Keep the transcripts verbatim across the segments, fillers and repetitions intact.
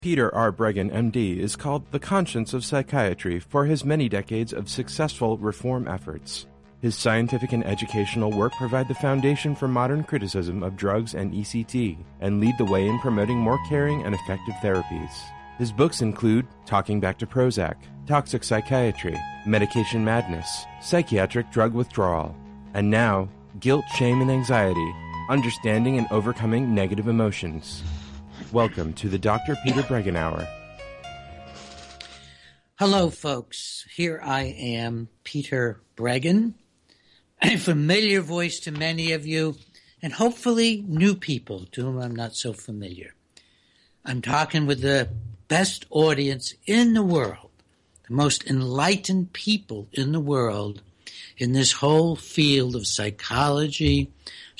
Peter R. Breggin, M D, is called the conscience of psychiatry for his many decades of successful reform efforts. His scientific and educational work provide the foundation for modern criticism of drugs and E C T, and lead the way in promoting more caring and effective therapies. His books include Talking Back to Prozac, Toxic Psychiatry, Medication Madness, Psychiatric Drug Withdrawal, and now, Guilt, Shame, and Anxiety, Understanding and Overcoming Negative Emotions. Welcome to the Doctor Peter Breggin Hour. Hello, folks. Here I am, Peter Breggin, a familiar voice to many of you, and hopefully new people to whom I'm not so familiar. I'm talking with the best audience in the world, the most enlightened people in the world in this whole field of psychology,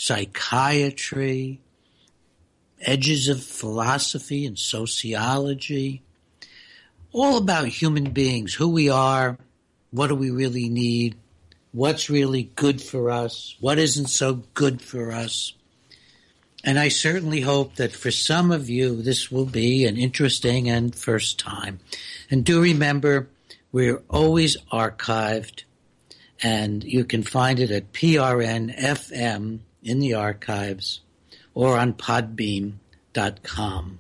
psychiatry, edges of philosophy and sociology, all about human beings, who we are, what do we really need, what's really good for us, what isn't so good for us. And I certainly hope that for some of you this will be an interesting and first time. And do remember, we're always archived, and you can find it at P R N F M in the archives or on podbean dot com.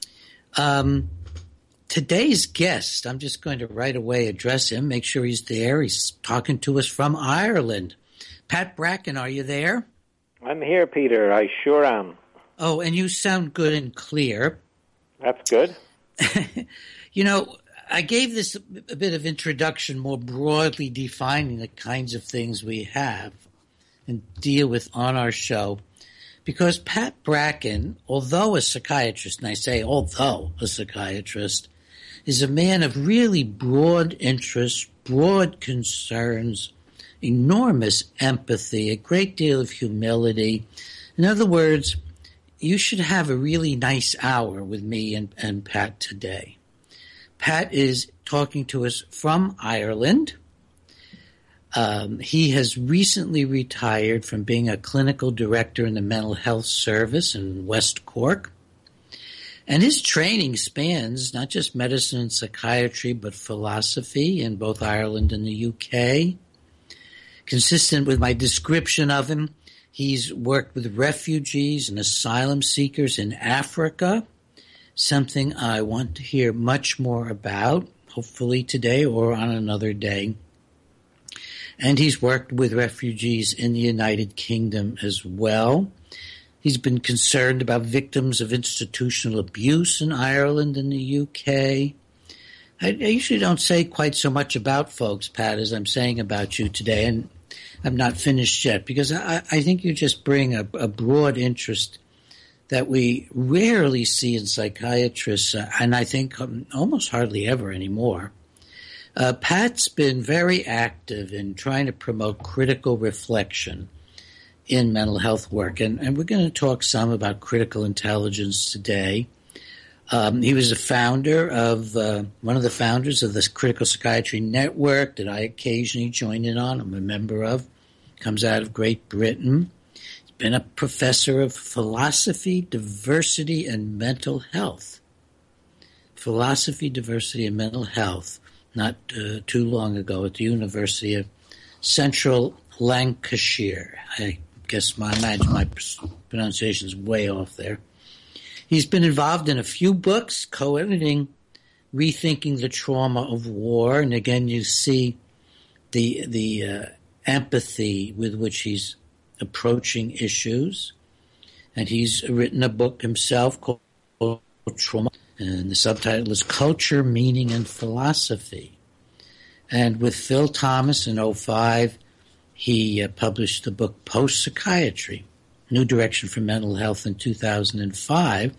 Um, today's guest, I'm just going to right away address him, make sure he's there. He's talking to us from Ireland. Pat Bracken, are you there? I'm here, Peter. I sure am. Oh, and you sound good and clear. That's good. You know, I gave this a bit of introduction, more broadly defining the kinds of things we have and deal with on our show, because Pat Bracken, although a psychiatrist, and I say although a psychiatrist, is a man of really broad interests, broad concerns, enormous empathy, a great deal of humility. In other words, you should have a really nice hour with me and, and Pat today. Pat is talking to us from Ireland. Um, he has recently retired from being a clinical director in the mental health service in West Cork. And his training spans not just medicine and psychiatry, but philosophy in both Ireland and the U K. Consistent with my description of him, he's worked with refugees and asylum seekers in Africa, something I want to hear much more about, hopefully today or on another day. And he's worked with refugees in the United Kingdom as well. He's been concerned about victims of institutional abuse in Ireland and the U K. I, I usually don't say quite so much about folks, Pat, as I'm saying about you today, and I'm not finished yet, because I, I think you just bring a, a broad interest that we rarely see in psychiatrists, uh, and I think um, almost hardly ever anymore. Uh, Pat's been very active in trying to promote critical reflection in mental health work, and, and we're going to talk some about critical intelligence today. Um, he was a founder of, uh, one of the founders of this Critical Psychiatry Network that I occasionally join in on. I'm a member of. Comes out of Great Britain. He's been a professor of philosophy, diversity, and mental health. Philosophy, diversity, and mental health. Not uh, too long ago at the University of Central Lancashire. I guess my, I imagine my pronunciation is way off there. He's been involved in a few books, co-editing Rethinking the Trauma of War. And again, you see the the uh, empathy with which he's approaching issues. And he's written a book himself called Trauma, and the subtitle is Culture, Meaning, and Philosophy. And with Phil Thomas in oh five, he uh, published the book Post-Psychiatry, New Direction for Mental Health in two thousand five.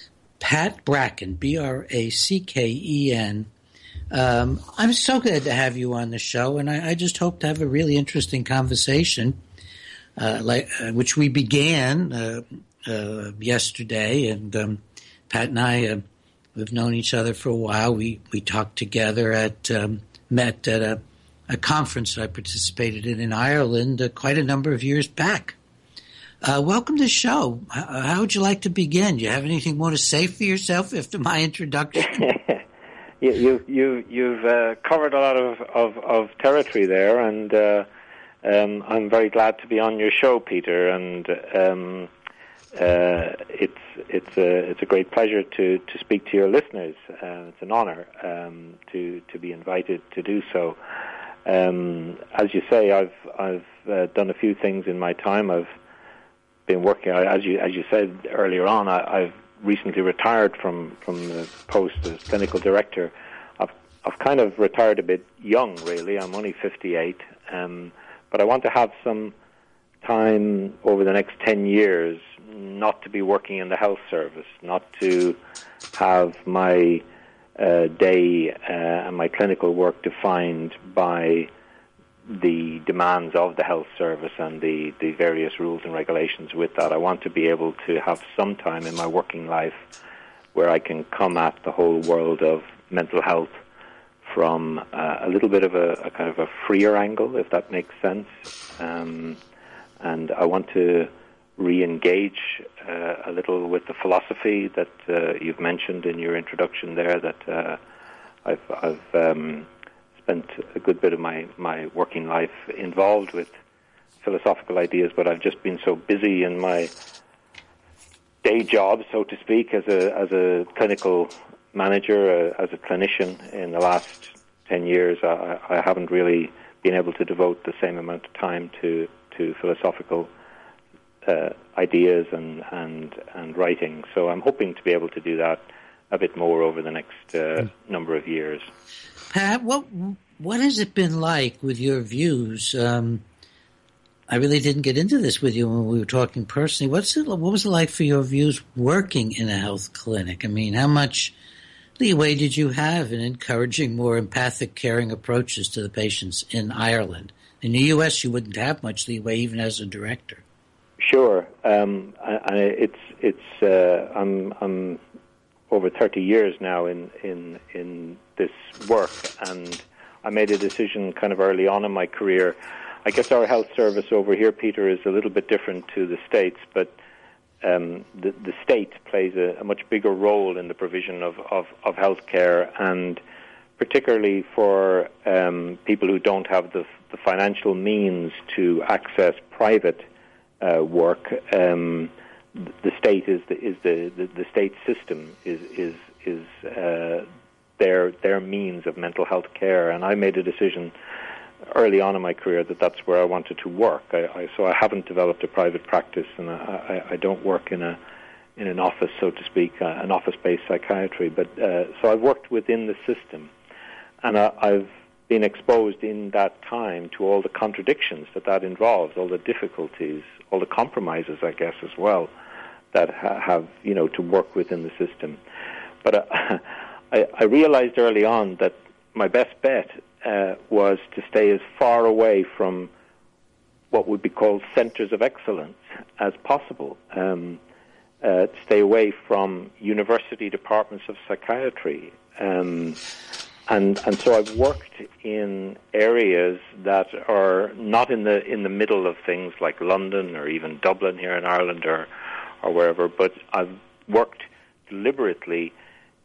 Pat Bracken, B R A C K E N. Um, I'm so glad to have you on the show, and I, I just hope to have a really interesting conversation, uh, like uh, which we began uh, uh, yesterday. And um, Pat and I uh, we've known each other for a while. We we talked together at um, met at a, a conference I participated in in Ireland uh, quite a number of years back. Uh, welcome to the show. How, how would you like to begin? Do you have anything more to say for yourself after my introduction? you, you, you, you've uh, covered a lot of, of, of territory there, and uh, um, I'm very glad to be on your show, Peter. And um, uh, it's it's a it's a great pleasure to, to speak to your listeners. Uh, it's an honor um, to to be invited to do so. Um, as you say, I've I've uh, done a few things in my time. I've been working, as you as you said earlier on. I, I've recently retired from, from the post as clinical director. I've I've kind of retired a bit young, really. I'm only fifty-eight, um, but I want to have some time over the next ten years not to be working in the health service, not to have my uh, day uh, and my clinical work defined by the demands of the health service and the, the various rules and regulations with that. I want to be able to have some time in my working life where I can come at the whole world of mental health from uh, a little bit of a, a kind of a freer angle, if that makes sense. Um, and I want to re-engage uh, a little with the philosophy that uh, you've mentioned in your introduction there, that uh, I've... I've um, spent a good bit of my, my working life involved with philosophical ideas, but I've just been so busy in my day job, so to speak, as a as a clinical manager, uh, as a clinician in the last ten years, I, I haven't really been able to devote the same amount of time to, to philosophical uh, ideas and, and, and writing. So I'm hoping to be able to do that a bit more over the next uh, number of years. Pat, what what has it been like with your views? Um, I really didn't get into this with you when we were talking personally. What's it? What was it like for your views working in a health clinic? I mean, how much leeway did you have in encouraging more empathic, caring approaches to the patients in Ireland? In the U S, you wouldn't have much leeway, even as a director. Sure, um, I, I, it's it's. Uh, I'm I'm over thirty years now in in in. this work, and I made a decision kind of early on in my career. I guess our health service over here, Peter, is a little bit different to the States, but um, the, the state plays a, a much bigger role in the provision of, of, of health care, and particularly for um, people who don't have the, the financial means to access private uh, work. Um, the state is the is the, the, the state system is is is uh, their their means of mental health care, and I made a decision early on in my career that that's where I wanted to work. I, I, so I haven't developed a private practice, and I, I, I don't work in a in an office, so to speak, uh, an office-based psychiatry. But uh, so I've worked within the system, and I, I've been exposed in that time to all the contradictions that that involves, all the difficulties, all the compromises, I guess, as well, that ha- have you know to work within the system. But uh, I, I realized early on that my best bet uh, was to stay as far away from what would be called centers of excellence as possible, um, uh, to stay away from university departments of psychiatry. Um, and and so I've worked in areas that are not in the in the middle of things like London or even Dublin here in Ireland or, or wherever, but I've worked deliberately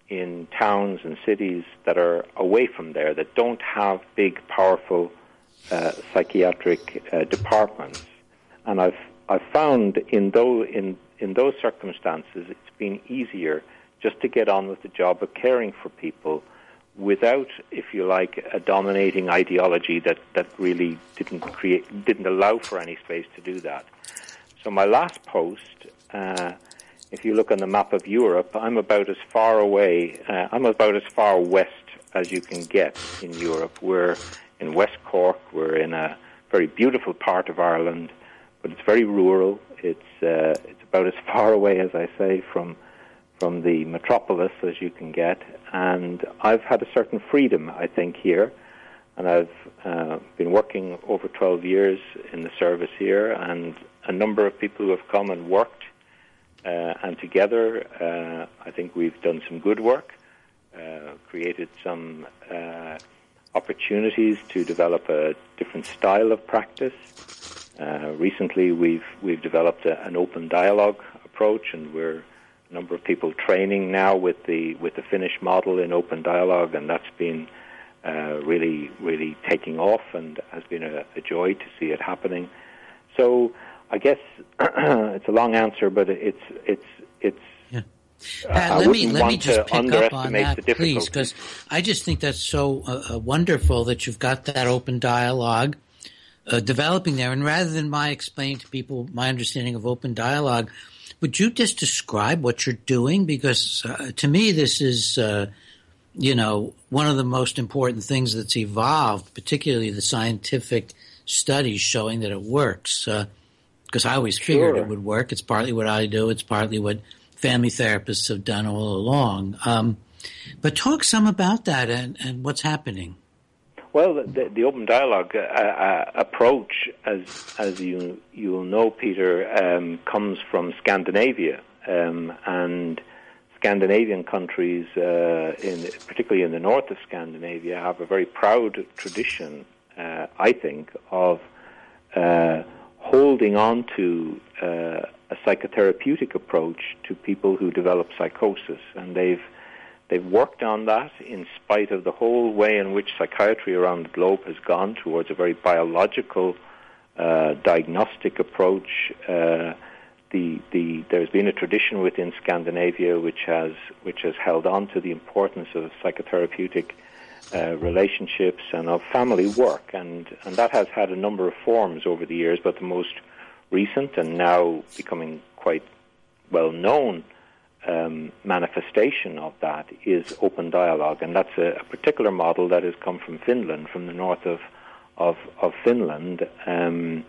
in towns and cities that are away from there, that don't have big, powerful uh, psychiatric uh, departments. And I've I've found in those in in those circumstances, it's been easier just to get on with the job of caring for people, without, if you like, a dominating ideology that, that really didn't create didn't allow for any space to do that. So my last post. Uh, If you look on the map of Europe, I'm about as far away, uh, I'm about as far west as you can get in Europe. We're in West Cork, we're in a very beautiful part of Ireland, but it's very rural. It's uh, it's about as far away, as I say, from from the metropolis as you can get. And I've had a certain freedom, I think, here. And I've uh, been working over twelve years in the service here, and a number of people who have come and worked Uh, and together, uh, I think we've done some good work, uh, created some uh, opportunities to develop a different style of practice, Uh, recently, we've we've developed a, an open dialogue approach, and we're a number of people training now with the with the Finnish model in open dialogue, and that's been uh, really really taking off, and has been a, a joy to see it happening. So I guess it's a long answer, but it's it's it's. Yeah. Uh, Pat, let me let me just pick up on that, please, because I just think that's so uh, wonderful that you've got that open dialogue uh, developing there. And rather than my explaining to people my understanding of open dialogue, would you just describe what you're doing? Because uh, to me, this is, uh, you know, one of the most important things that's evolved, particularly the scientific studies showing that it works. Because uh, I always figured sure. it would work. It's partly what I do. It's partly what family therapists have done all along. Um, but talk some about that and, and what's happening. Well, the, the open dialogue uh, uh, approach, as as you you'll know, Peter, um, comes from Scandinavia, um, and Scandinavian countries, uh, in particularly in the north of Scandinavia, have a very proud tradition, uh, I think, of uh, holding on to uh, a psychotherapeutic approach to people who develop psychosis, and they've they've worked on that in spite of the whole way in which psychiatry around the globe has gone towards a very biological uh, diagnostic approach. Uh, the the there's been a tradition within Scandinavia which has which has held on to the importance of psychotherapeutic uh, relationships and of family work, and and that has had a number of forms over the years, but the most recent and now becoming quite well known um, manifestation of that is open dialogue, and that's a, a particular model that has come from Finland, from the north of of, of Finland, um,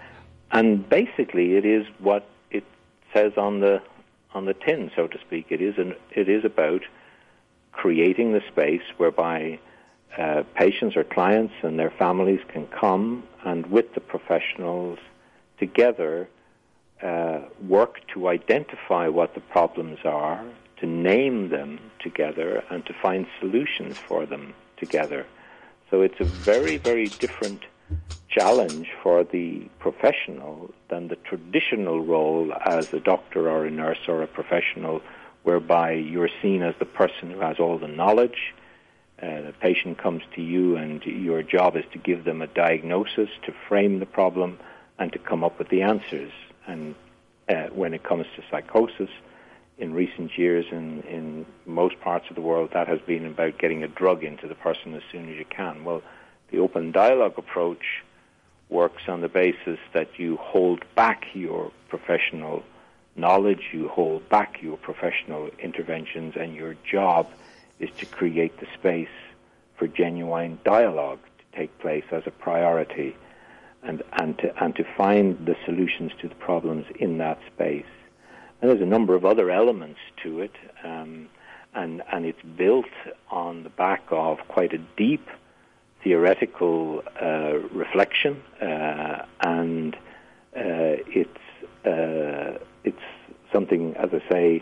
and basically it is what it says on the on the tin, so to speak. It is an it is about creating the space whereby uh, patients or clients and their families can come and with the professionals together uh, work to identify what the problems are, to name them together, and to find solutions for them together. So it's a very, very different challenge for the professional than the traditional role as a doctor or a nurse or a professional, whereby you're seen as the person who has all the knowledge. Uh, the patient comes to you and your job is to give them a diagnosis, to frame the problem, and to come up with the answers. And uh, when it comes to psychosis, in recent years in, in most parts of the world, that has been about getting a drug into the person as soon as you can. Well, the open dialogue approach works on the basis that you hold back your professional knowledge, you hold back your professional interventions, and your job is to create the space for genuine dialogue to take place as a priority, and, and to and to find the solutions to the problems in that space. And there's a number of other elements to it, um, and and it's built on the back of quite a deep theoretical uh, reflection, uh, and uh, it's uh, it's something, as I say,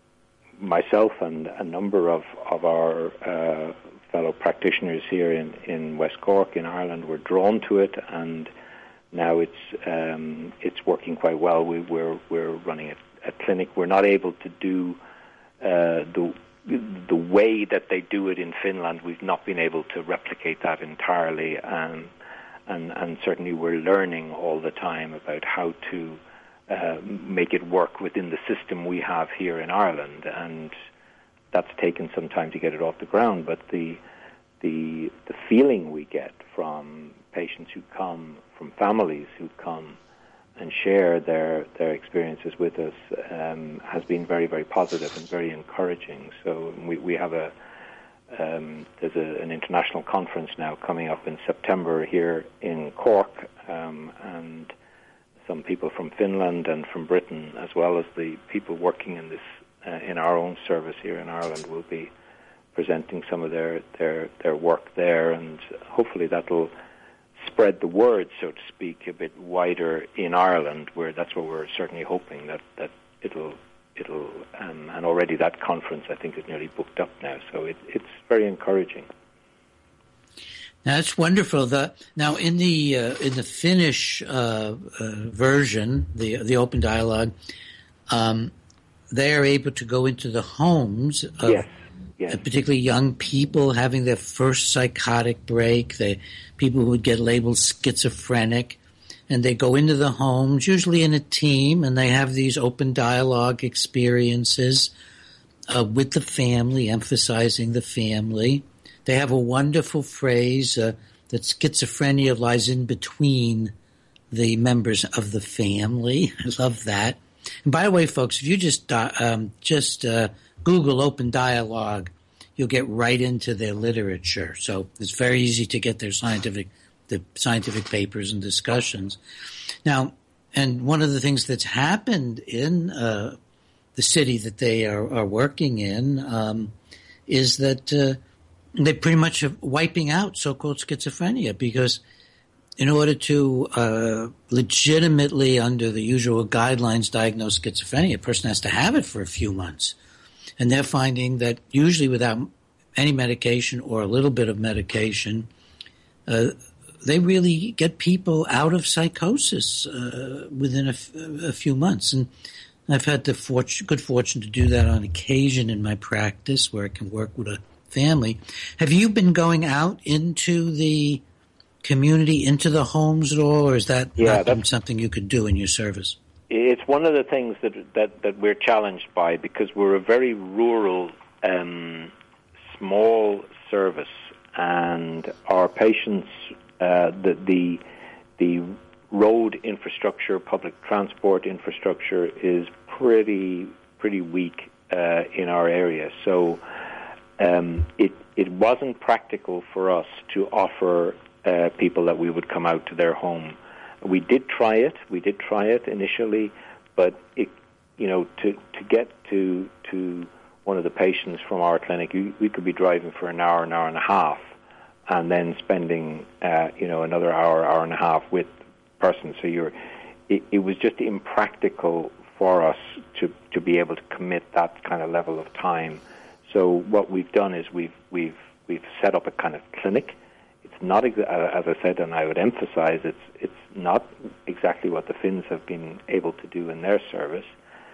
myself and a number of of our uh, fellow practitioners here in, in West Cork in Ireland were drawn to it, and now it's um, it's working quite well. We, we're we're running a, a clinic. We're not able to do uh, the the way that they do it in Finland. We've not been able to replicate that entirely, and and and certainly we're learning all the time about how to uh, make it work within the system we have here in Ireland, and that's taken some time to get it off the ground. But the the the feeling we get from patients who come, from families who come and share their, their experiences with us um, has been very, very positive and very encouraging. So we, we have a, um, there's a, an international conference now coming up in September here in Cork, um, and some people from Finland and from Britain, as well as the people working in this, uh, in our own service here in Ireland, will be presenting some of their, their, their work there, and hopefully that'll spread the word, so to speak, a bit wider in Ireland, where that's what we're certainly hoping, that, that it'll, it'll um, and already that conference, I think, is nearly booked up now, so it, it's very encouraging. That's wonderful. The, now, in the uh, in the Finnish uh, uh, version, the the open dialogue, um, they are able to go into the homes of yes. Yes. particularly young people having their first psychotic break, the people who would get labeled schizophrenic, and they go into the homes, usually in a team, and they have these open dialogue experiences uh, with the family, emphasizing the family. They have a wonderful phrase uh, that schizophrenia lies in between the members of the family. I love that. And by the way, folks, if you just uh, um, just uh, Google open dialogue, you'll get right into their literature. So it's very easy to get their scientific the scientific papers and discussions. Now, and one of the things that's happened in uh, the city that they are, are working in um, is that uh, they pretty much are wiping out so-called schizophrenia, because in order to uh, legitimately, under the usual guidelines, diagnose schizophrenia, a person has to have it for a few months. And they're finding that usually without any medication or a little bit of medication, uh, they really get people out of psychosis uh, within a, f- a few months. And I've had the fortune, good fortune to do that on occasion in my practice, where I can work with a family. Have you been going out into the community, into the homes at all, or is that yeah, not something you could do in your service? It's one of the things that that, that we're challenged by, because we're a very rural, um, small service, and our patients, uh, the, the the road infrastructure, public transport infrastructure is pretty pretty weak uh, in our area. So um, it it wasn't practical for us to offer uh, people that we would come out to their home. We did try it. We did try it initially, but it, you know, to to get to to one of the patients from our clinic, we, we could be driving for an hour, an hour and a half, and then spending, uh, you know, another hour, hour and a half with the person. So you're, it, it was just impractical for us to to be able to commit that kind of level of time. So what we've done is we've we've we've set up a kind of clinic. Not exa- as I said, and I would emphasize, it's it's not exactly what the Finns have been able to do in their service,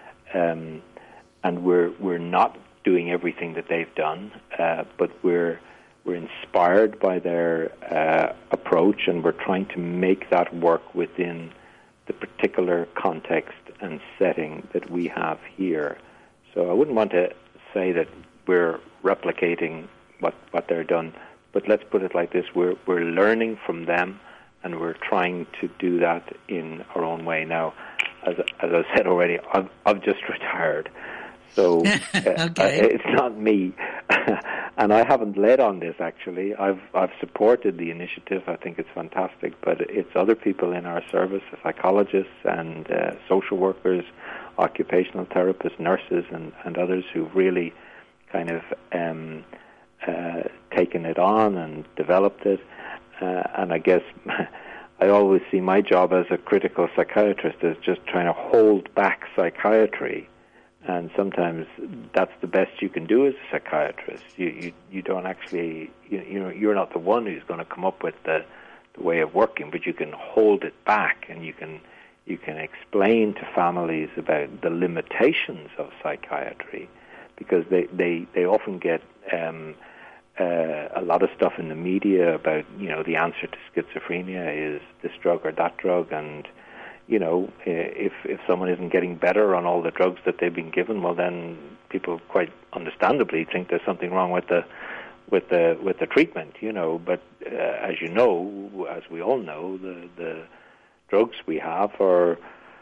um, and we're we're not doing everything that they've done, uh, but we're we're inspired by their uh, approach, and we're trying to make that work within the particular context and setting that we have here. So I wouldn't want to say that we're replicating what what they're done. But let's put it like this: we're we're learning from them, and we're trying to do that in our own way. Now, as as I said already, I've I've just retired, so okay. uh, it's not me, and I haven't led on this. Actually, I've I've supported the initiative. I think it's fantastic, but it's other people in our service, psychologists and uh, social workers, occupational therapists, nurses, and, and others who've really kind of um, Uh, taken it on and developed it, uh, and I guess I always see my job as a critical psychiatrist as just trying to hold back psychiatry, and sometimes that's the best you can do as a psychiatrist. You you, you don't actually, you, you know, you're not the one who's going to come up with the, the way of working, but you can hold it back, and you can you can explain to families about the limitations of psychiatry, because they they, they often get um, Uh, a lot of stuff in the media about, you know, the answer to schizophrenia is this drug or that drug, and, you know, if if someone isn't getting better on all the drugs that they've been given, well, then people quite understandably think there's something wrong with the with the with the treatment, you know. But uh, as you know, as we all know, the the drugs we have are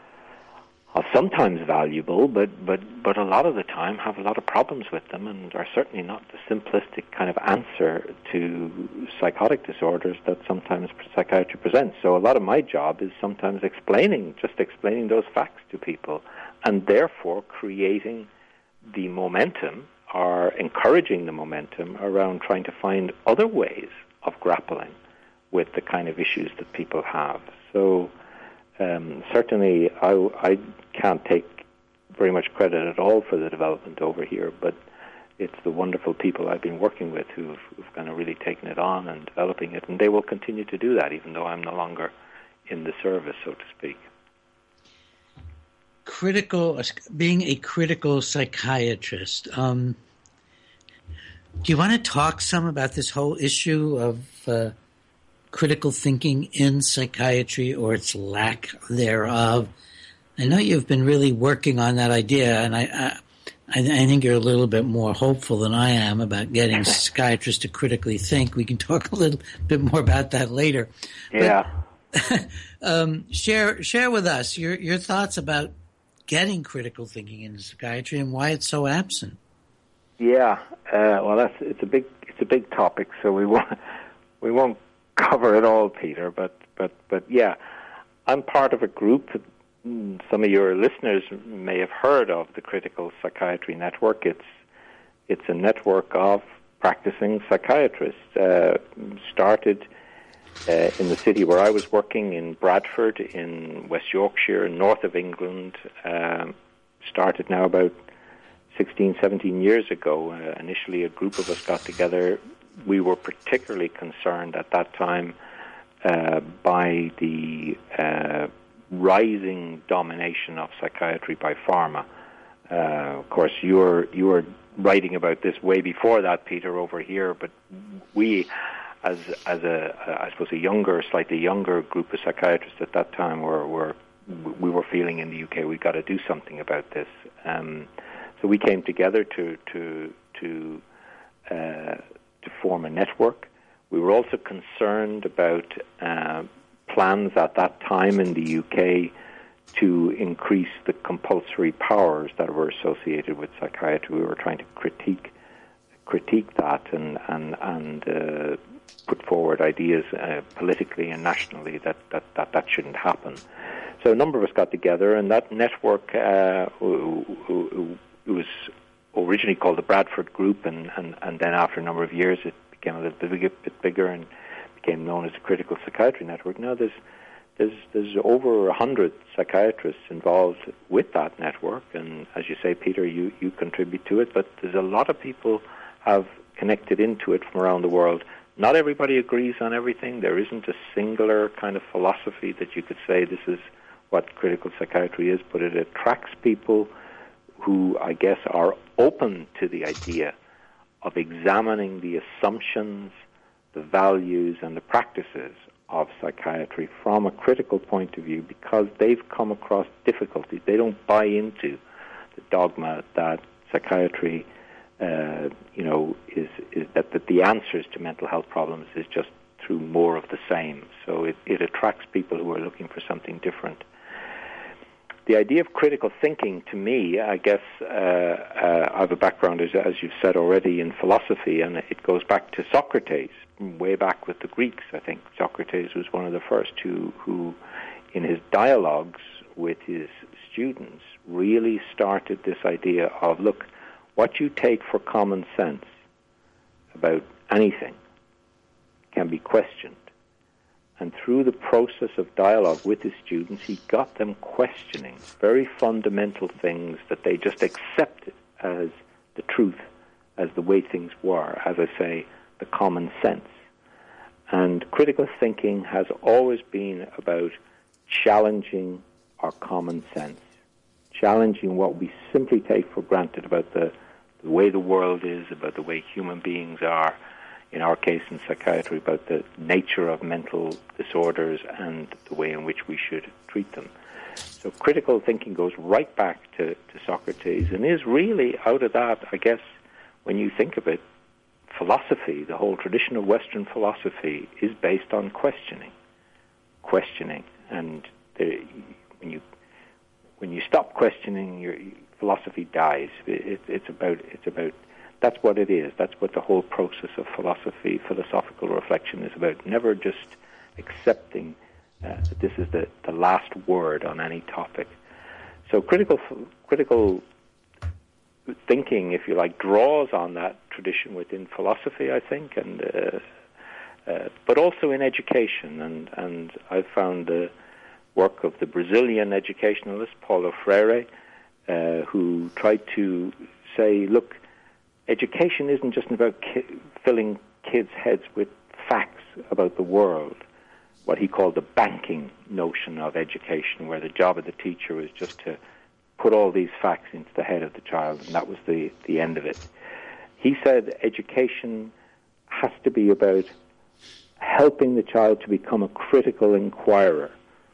are sometimes valuable, but, but, but a lot of the time have a lot of problems with them, and are certainly not the simplistic kind of answer to psychotic disorders that sometimes psychiatry presents. So a lot of my job is sometimes explaining, just explaining those facts to people, and therefore creating the momentum, or encouraging the momentum around trying to find other ways of grappling with the kind of issues that people have. So Um, certainly, I, I can't take very much credit at all for the development over here, but it's the wonderful people I've been working with who've, who've kind of really taken it on and developing it, and they will continue to do that even though I'm no longer in the service, so to speak. Critical, being a critical psychiatrist. Um, do you want to talk some about this whole issue of uh, critical thinking in psychiatry, or its lack thereof? I know you've been really working on that idea, and I, I, I think you're a little bit more hopeful than I am about getting psychiatrists to critically think. We can talk a little bit more about that later. Yeah. But, um, share share with us your your thoughts about getting critical thinking in psychiatry and why it's so absent. Yeah, uh, well, that's it's a big it's a big topic, so we won't we won't cover it all, Peter. But but but yeah, I'm part of a group. Some of your listeners may have heard of the Critical Psychiatry Network. It's it's a network of practicing psychiatrists. Uh, started uh, in the city where I was working in Bradford, in West Yorkshire, north of England. Um, started now about sixteen, seventeen years ago. Uh, initially, a group of us got together. We were particularly concerned at that time uh, by the uh, rising domination of psychiatry by pharma. Uh, of course, you were you were writing about this way before that, Peter, over here. But we, as as a I suppose a younger, slightly younger group of psychiatrists at that time, were were we were feeling in the U K we've got to do something about this. Um, so we came together to to to uh, to form a network. We were also concerned about uh, plans at that time in the U K to increase the compulsory powers that were associated with psychiatry. We were trying to critique critique that and and and uh, put forward ideas uh, politically and nationally that, that, that that shouldn't happen. So a number of us got together, and that network uh, it was originally called the Bradford Group, and, and, and then after a number of years it became a little bit, bit bigger and became known as the Critical Psychiatry Network. Now there's there's there's over a hundred psychiatrists involved with that network, and as you say, Peter, you, you contribute to it, but there's a lot of people have connected into it from around the world. Not everybody agrees on everything. There isn't a singular kind of philosophy that you could say this is what critical psychiatry is, but it attracts people who, I guess, are open to the idea of examining the assumptions, the values, and the practices of psychiatry from a critical point of view, because they've come across difficulties. They don't buy into the dogma that psychiatry, uh, you know, is, is that, that the answers to mental health problems is just through more of the same. So it, it attracts people who are looking for something different. The idea of critical thinking, to me, I guess, uh, uh, I have a background, as, as you've said already, in philosophy, and it goes back to Socrates, way back with the Greeks. I think Socrates was one of the first who, who in his dialogues with his students, really started this idea of, look, what you take for common sense about anything can be questioned. And through the process of dialogue with his students, he got them questioning very fundamental things that they just accepted as the truth, as the way things were, as I say, the common sense. And critical thinking has always been about challenging our common sense, challenging what we simply take for granted about the, the way the world is, about the way human beings are, in our case in psychiatry, about the nature of mental disorders and the way in which we should treat them. So critical thinking goes right back to, to Socrates and is really out of that, I guess, when you think of it, philosophy, the whole tradition of Western philosophy is based on questioning. Questioning. And there, when you when you stop questioning, your philosophy dies. It, it's about it's about That's what it is. That's what the whole process of philosophy, philosophical reflection is about. Never just accepting uh, that this is the, the last word on any topic. So critical critical thinking, if you like, draws on that tradition within philosophy, I think, and uh, uh, but also in education. And, and I've found the work of the Brazilian educationalist Paulo Freire, uh, who tried to say, look, education isn't just about ki- filling kids' heads with facts about the world, what he called the banking notion of education, where the job of the teacher was just to put all these facts into the head of the child, and that was the, the end of it. He said education has to be about helping the child to become a critical inquirer.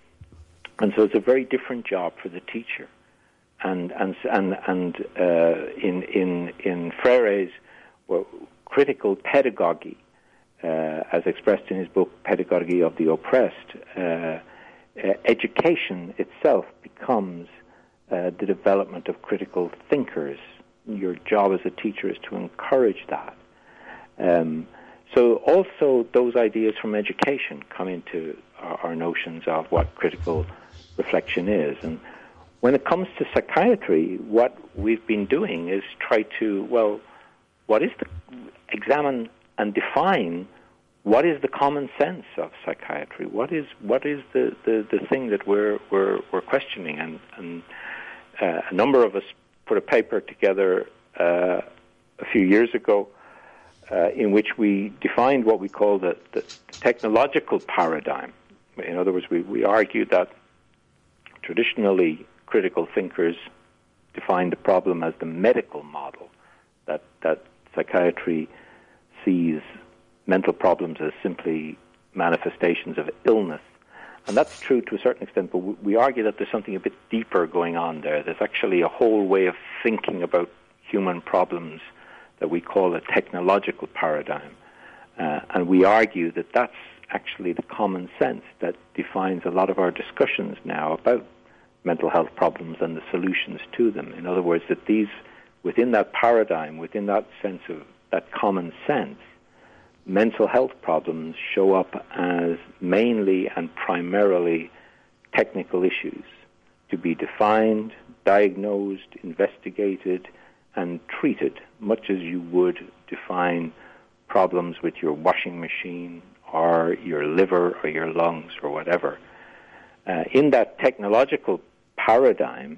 And so it's a very different job for the teacher. And and and and uh, in in in Freire's well, critical pedagogy, uh, as expressed in his book Pedagogy of the Oppressed, uh, uh, education itself becomes uh, the development of critical thinkers. Your job as a teacher is to encourage that. Um, so also those ideas from education come into our, our notions of what critical reflection is. And when it comes to psychiatry, what we've been doing is try to, well, what is the, examine and define what is the common sense of psychiatry? What is what is the, the, the thing that we're we're, we're questioning? And, and uh, a number of us put a paper together uh, a few years ago uh, in which we defined what we call the, the technological paradigm. In other words, we, we argued that traditionally critical thinkers defined the problem as the medical model, that, that psychiatry sees mental problems as simply manifestations of illness. And that's true to a certain extent, but we argue that there's something a bit deeper going on there. There's actually a whole way of thinking about human problems that we call a technological paradigm. Uh, and we argue that that's actually the common sense that defines a lot of our discussions now about mental health problems and the solutions to them. In other words, that these, within that paradigm, within that sense of that common sense, mental health problems show up as mainly and primarily technical issues to be defined, diagnosed, investigated, and treated, much as you would define problems with your washing machine or your liver or your lungs or whatever. Uh, in that technological paradigm,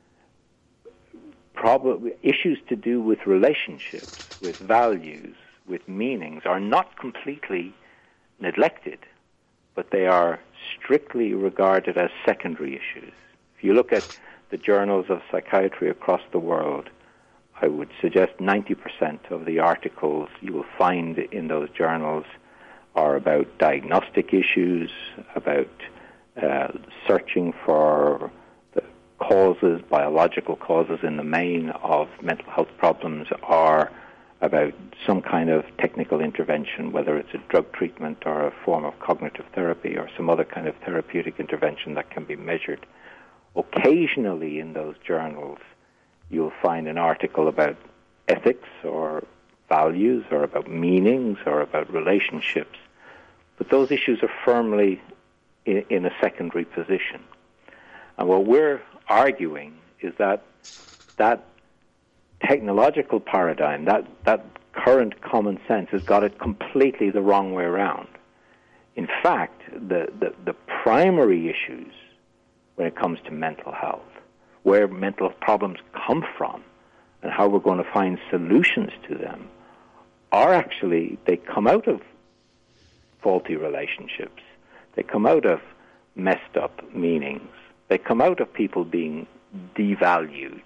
prob- issues to do with relationships, with values, with meanings are not completely neglected, but they are strictly regarded as secondary issues. If you look at the journals of psychiatry across the world, I would suggest ninety percent of the articles you will find in those journals are about diagnostic issues, about uh, searching for the causes, biological causes in the main of mental health problems, are about some kind of technical intervention, whether it's a drug treatment or a form of cognitive therapy or some other kind of therapeutic intervention that can be measured. Occasionally in those journals, you'll find an article about ethics or values or about meanings or about relationships, but those issues are firmly in, in a secondary position. And what we're arguing is that that technological paradigm, that, that current common sense, has got it completely the wrong way around. In fact, the, the, the primary issues when it comes to mental health, where mental problems come from and how we're going to find solutions to them, are actually, they come out of faulty relationships. They come out of messed up meanings. They come out of people being devalued.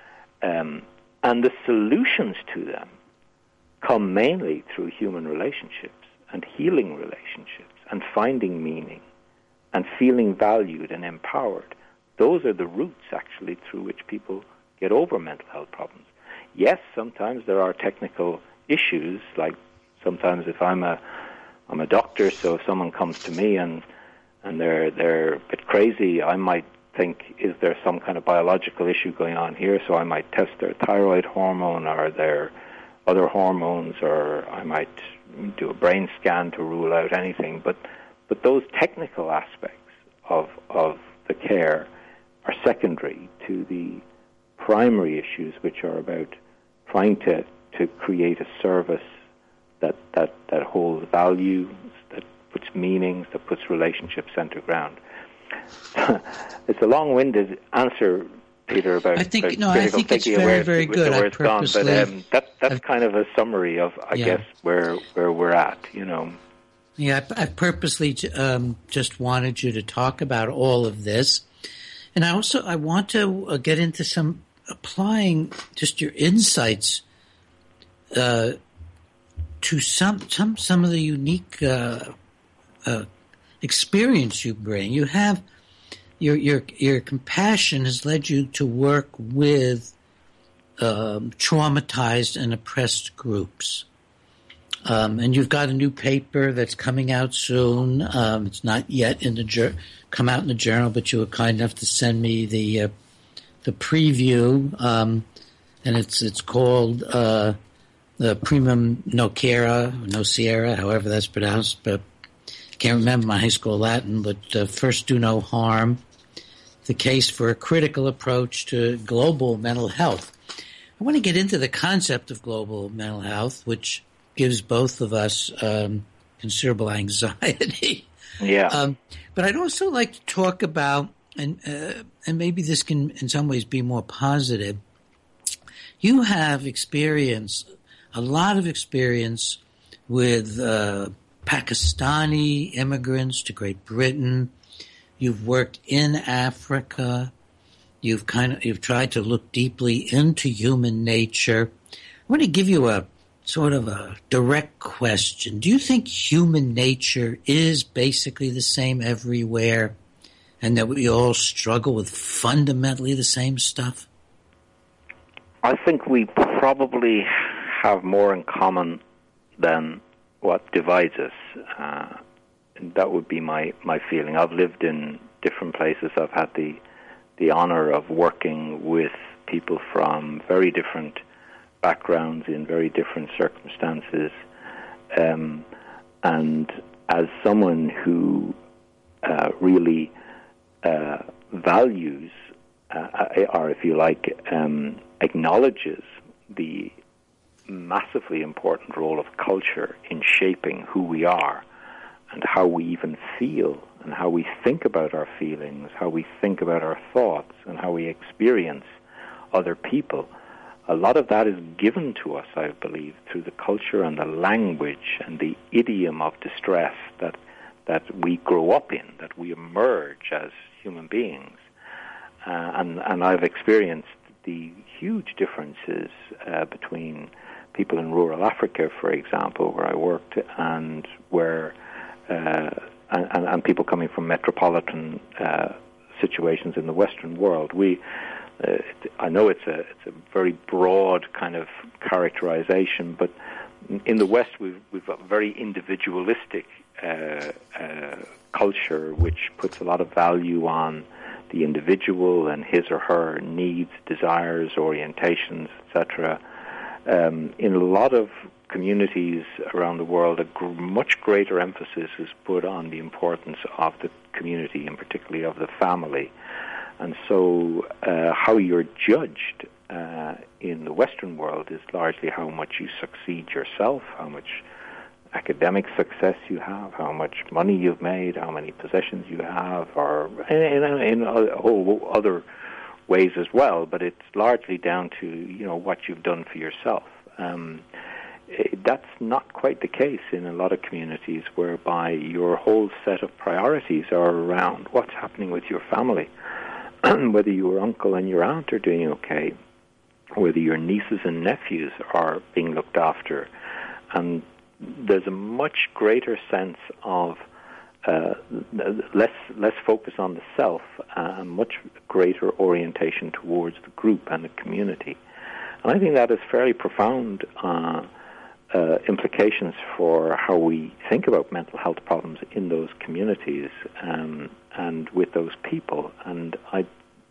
Um, and the solutions to them come mainly through human relationships and healing relationships and finding meaning and feeling valued and empowered. Those are the roots, actually, through which people get over mental health problems. Yes, sometimes there are technical issues, like sometimes if I'm a I'm a doctor, so if someone comes to me and and they're they're a bit crazy, I might think, is there some kind of biological issue going on here? So I might test their thyroid hormone or their other hormones, or I might do a brain scan to rule out anything. But but those technical aspects of of the care are secondary to the primary issues, which are about trying to, to create a service that, that, that holds values, that puts meanings, that puts relationships center ground. It's a long-winded answer Peter, about, I think, about no, I critical think it's thinking very, and where, very good. where I it's gone. But um, that, that's I've, kind of a summary of, I yeah. guess, where where we're at, you know. Yeah, I, I purposely um, just wanted you to talk about all of this. And I also, I want to uh, get into some, applying just your insights uh, to some, some, some of the unique uh, uh, experience you bring. You have, your, your, your compassion has led you to work with um, traumatized and oppressed groups. Um, and you've got a new paper that's coming out soon. Um, it's not yet in the jur- come out in the journal, but you were kind enough to send me the uh, the preview, um, and it's it's called uh, the Primum Nocera, Nocera, however that's pronounced. But I can't remember my high school Latin. But uh, First Do No Harm: The Case for a Critical Approach to Global Mental Health. I want to get into the concept of global mental health, which gives both of us um, considerable anxiety. Yeah. Um, but I'd also like to talk about, and uh, and maybe this can in some ways be more positive. You have experience, a lot of experience with uh, Pakistani immigrants to Great Britain. You've worked in Africa. You've kind of you've tried to look deeply into human nature. I want to give you a sort of a direct question. Do you think human nature is basically the same everywhere and that we all struggle with fundamentally the same stuff? I think we probably have more in common than what divides us. Uh, that would be my, my feeling. I've lived in different places. I've had the, the honor of working with people from very different backgrounds in very different circumstances, um, and as someone who uh, really uh, values, uh, or if you like, um, acknowledges the massively important role of culture in shaping who we are and how we even feel and how we think about our feelings, how we think about our thoughts, and how we experience other people. A lot of that is given to us, I believe, through the culture and the language and the idiom of distress that that we grow up in, that we emerge as human beings. Uh, and, and I've experienced the huge differences uh, between people in rural Africa, for example, where I worked, and where uh, and, and people coming from metropolitan uh, situations in the Western world. We Uh, I know it's a it's a very broad kind of characterization, but in the West we've we've got a very individualistic uh, uh, culture, which puts a lot of value on the individual and his or her needs, desires, orientations, et cetera. Um, in a lot of communities around the world, a gr- much greater emphasis is put on the importance of the community, and particularly of the family. And so uh, how you're judged uh, in the Western world is largely how much you succeed yourself, how much academic success you have, how much money you've made, how many possessions you have, or in, in, in whole other ways as well. But it's largely down to, you know, what you've done for yourself. Um, that's not quite the case in a lot of communities, whereby your whole set of priorities are around what's happening with your family. Whether your uncle and your aunt are doing okay, whether your nieces and nephews are being looked after. And there's a much greater sense of uh, less less focus on the self, and much greater orientation towards the group and the community. And I think that has fairly profound uh, uh, implications for how we think about mental health problems in those communities um, and with those people. And I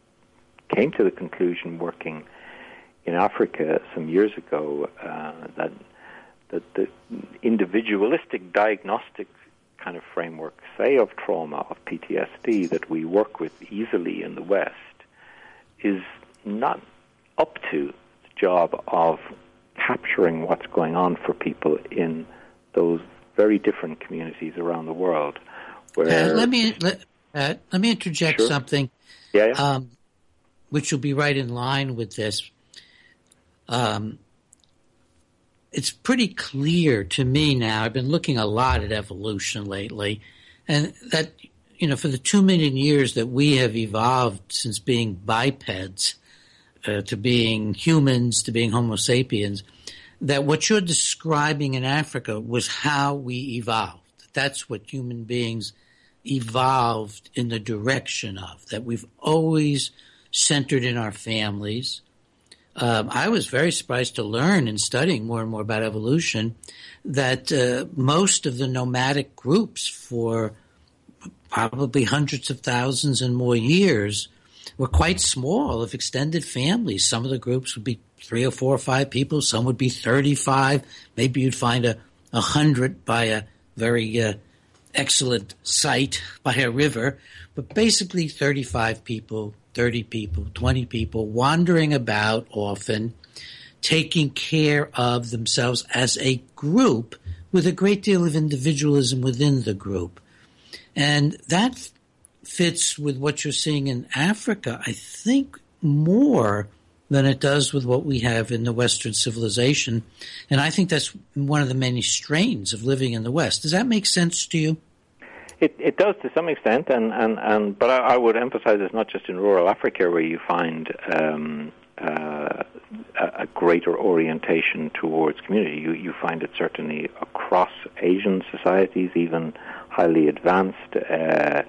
came to the conclusion, working in Africa some years ago, uh, that that the individualistic diagnostic kind of framework, say of trauma, of P T S D, that we work with easily in the West, is not up to the job of capturing what's going on for people in those very different communities around the world. Where uh, let me let, uh, let me interject sure. something. Yeah. yeah. Um, which will be right in line with this. Um, it's pretty clear to me now. I've been looking a lot at evolution lately, and that, you know, for the two million years that we have evolved since being bipeds uh, to being humans to being Homo sapiens, that what you're describing in Africa was how we evolved. That's what human beings evolved in the direction of, that we've always centered in our families. Um, I was very surprised to learn in studying more and more about evolution that uh, most of the nomadic groups for probably hundreds of thousands and more years were quite small, of extended families. Some of the groups would be three or four or five people. Some would be thirty-five. Maybe you'd find a, a hundred by a very uh, excellent site by a river. But basically thirty-five people, thirty people, twenty people wandering about often, taking care of themselves as a group with a great deal of individualism within the group. And that fits with what you're seeing in Africa, I think, more than it does with what we have in the Western civilization. And I think that's one of the many strains of living in the West. Does that make sense to you? It, it does to some extent, and, and, and but I, I would emphasize it's not just in rural Africa where you find um, uh, a, a greater orientation towards community. You, you find it certainly across Asian societies, even highly advanced, uh,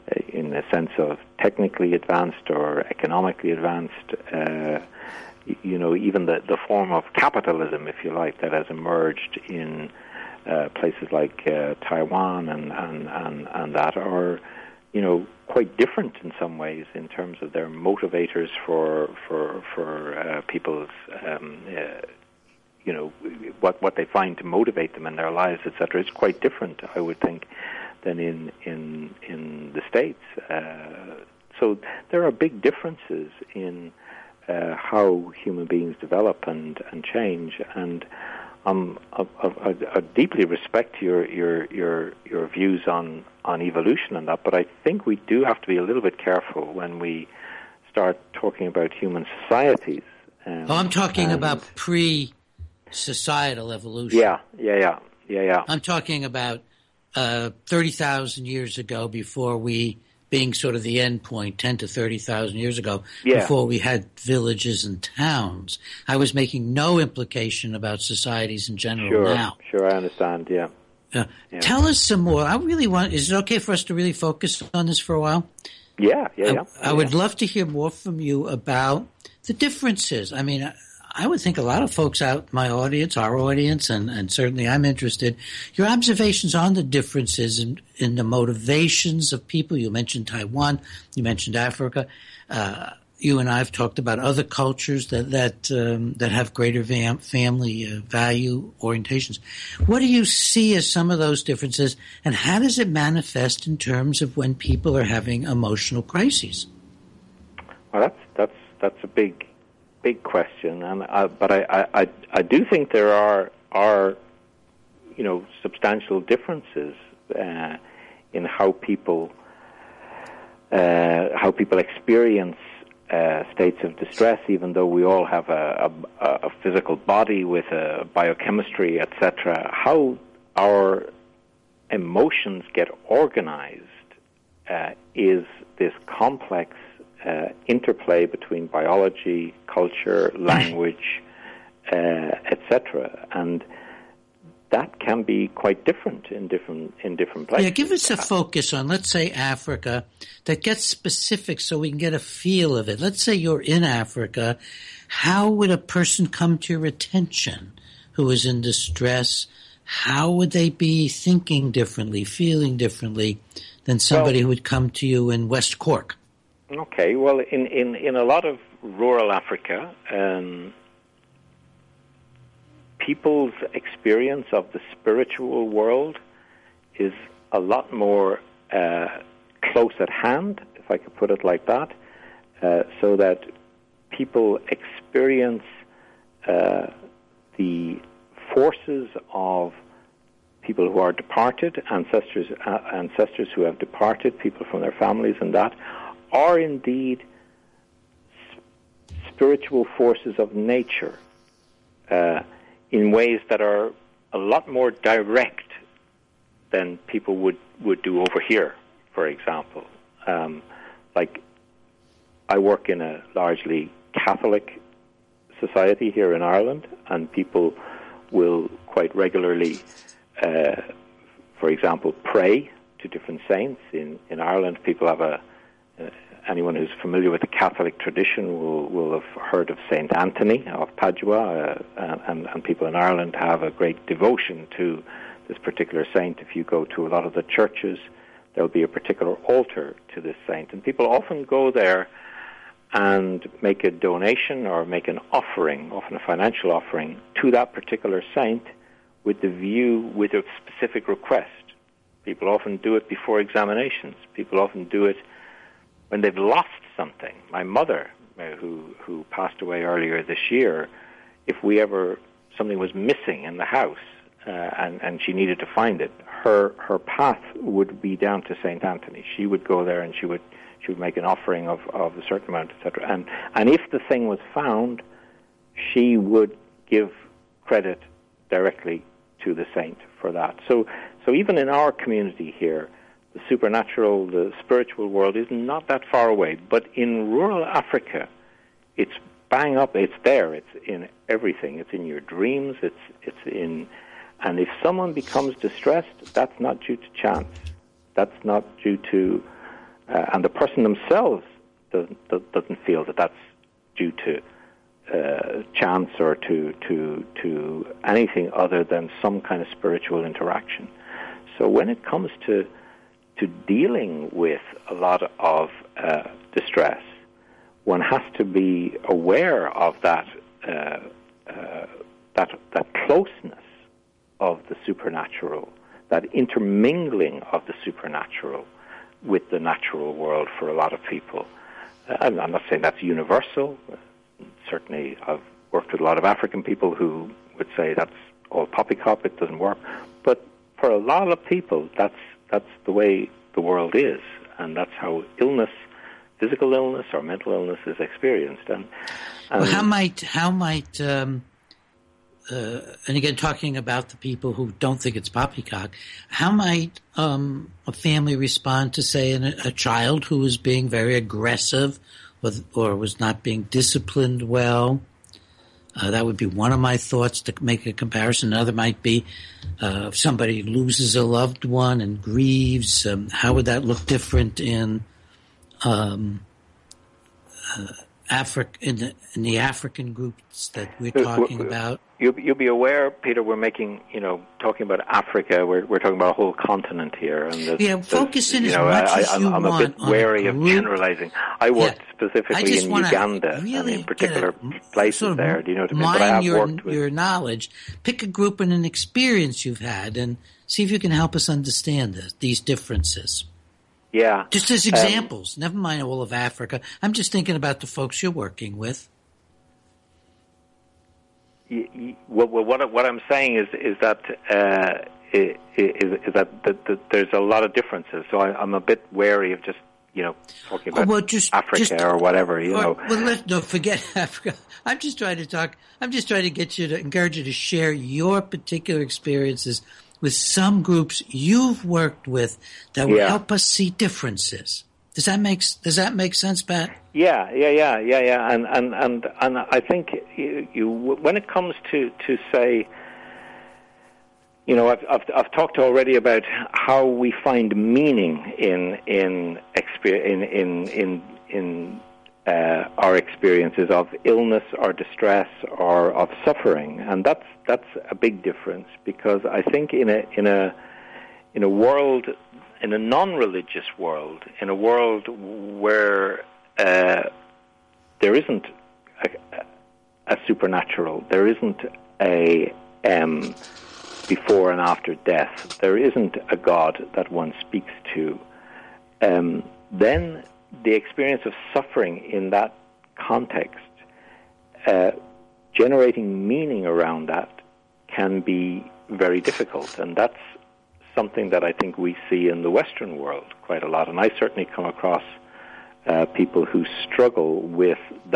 in the sense of technically advanced or economically advanced. Uh, you know, even the, the form of capitalism, if you like, that has emerged in uh, places like uh, Taiwan and, and, and, and that are, you know, quite different in some ways in terms of their motivators for for for uh, people's, um, uh, you know, what what they find to motivate them in their lives, et cetera. It's quite different, I would think, than in in in the States. Uh, so there are big differences in uh, how human beings develop and, and change. And um, I, I, I deeply respect your, your your your views on, on evolution and that, but I think we do have to be a little bit careful when we start talking about human societies. Um, oh, I'm talking about pre-societal evolution. Yeah, yeah, yeah, yeah, yeah. I'm talking about Uh, thirty thousand years ago, before we, being sort of the end point, ten to thirty thousand years ago, yeah. before we had villages and towns. I was making no implication about societies in general sure, now. Sure, I understand, yeah. Uh, yeah. Tell us some more. I really want, is it okay for us to really focus on this for a while? Yeah, yeah, yeah. I, I would love to hear more from you about the differences. I mean, I, I would think a lot of folks out, my audience, our audience, and, and certainly I'm interested, your observations on the differences in, in the motivations of people. You mentioned Taiwan, you mentioned Africa. Uh, you and I have talked about other cultures that that um, that have greater fam- family uh, value orientations. What do you see as some of those differences, and how does it manifest in terms of when people are having emotional crises? Well, that's that's that's a big. Big question, and uh, but I, I, I do think there are are you know substantial differences uh, in how people uh, how people experience uh, states of distress. Even though we all have a, a, a physical body with a biochemistry, et cetera, how our emotions get organized uh, is this complex Uh, interplay between biology, culture, language, uh, et cetera, and that can be quite different in different in different places. Yeah, give us a focus on, let's say, Africa, that gets specific so we can get a feel of it. Let's say you're in Africa. How would a person come to your attention who is in distress? How would they be thinking differently, feeling differently than somebody well, who would come to you in West Cork? Okay, well, in, in, in a lot of rural Africa, um, people's experience of the spiritual world is a lot more uh, close at hand, if I could put it like that, uh, so that people experience uh, the forces of people who are departed, ancestors, uh, ancestors who have departed, people from their families and that, are indeed spiritual forces of nature uh, in ways that are a lot more direct than people would, would do over here, for example. Um, like, I work in a largely Catholic society here in Ireland, and people will quite regularly, uh, for example, pray to different saints. In, in Ireland, people have a, uh, anyone who's familiar with the Catholic tradition will, will have heard of Saint Anthony of Padua, uh, and, and people in Ireland have a great devotion to this particular saint. If you go to a lot of the churches, there'll be a particular altar to this saint, and people often go there and make a donation or make an offering, often a financial offering, to that particular saint with the view, with a specific request. People often do it before examinations. People often do it when they've lost something. My mother, who who passed away earlier this year, if we ever, something was missing in the house, Uh, and, and she needed to find it, her her path would be down to Saint Anthony. She would go there and she would she would make an offering of, of a certain amount, et cetera. And and if the thing was found, she would give credit directly to the saint for that. So so even in our community here, the supernatural, the spiritual world is not that far away. But in rural Africa, it's bang up. It's there. It's in everything. It's in your dreams. It's it's in. And if someone becomes distressed, that's not due to chance. That's not due to, uh, and the person themselves doesn't, doesn't feel that that's due to uh, chance or to, to, to anything other than some kind of spiritual interaction. So when it comes to, to dealing with a lot of uh, distress, one has to be aware of that, uh, uh, that, that closeness of the supernatural, that intermingling of the supernatural with the natural world for a lot of people. Uh, I'm, I'm not saying that's universal. Certainly I've worked with a lot of African people who would say that's all poppycock, it doesn't work. But for a lot of people, that's that's the way the world is, and that's how illness, physical illness or mental illness is experienced. And, and well, how might, how might um Uh, and again, talking about the people who don't think it's poppycock, how might um, a family respond to, say, an, a child who was being very aggressive or, or was not being disciplined well? Uh, that would be one of my thoughts to make a comparison. Another might be uh, if somebody loses a loved one and grieves, um, how would that look different in um, uh, Africa, in the, in the African groups that we're talking about? You'll, you'll be aware, Peter, we're making, you know, talking about Africa, we're, we're talking about a whole continent here. And there's, yeah, focus in you as know, much I, as I'm, you I'm want. a bit wary of generalizing. I worked yeah. specifically I in Uganda, really and in particular a, places sort of there. Do you know what I mean? Mine but I have your, worked with your knowledge. Pick a group and an experience you've had and see if you can help us understand this, these differences. Yeah. Just as examples. Um, Never mind all of Africa. I'm just thinking about the folks you're working with. You, you, well, what, what I'm saying is is that uh, is, is that, that, that there's a lot of differences. So I, I'm a bit wary of just you know talking about oh, well, just, Africa just, or whatever. You or, know. Well, let's no forget Africa. I'm just trying to talk. I'm just trying to get you to encourage you to share your particular experiences with some groups you've worked with that will yeah. help us see differences. Does that make Does that make sense, Pat? Yeah, yeah, yeah, yeah, yeah, and and and and I think you, you when it comes to, to say, you know, I've, I've I've talked already about how we find meaning in in in in in, in uh, our experiences of illness or distress or of suffering, and that's that's a big difference because I think in a in a in a world. In a non-religious world, in a world where uh, there isn't a, a supernatural, there isn't a um, before and after death, there isn't a God that one speaks to, um, then the experience of suffering in that context, uh, generating meaning around that, can be very difficult, and that's something that I think we see in the Western world quite a lot. And I certainly come across uh, people who struggle with that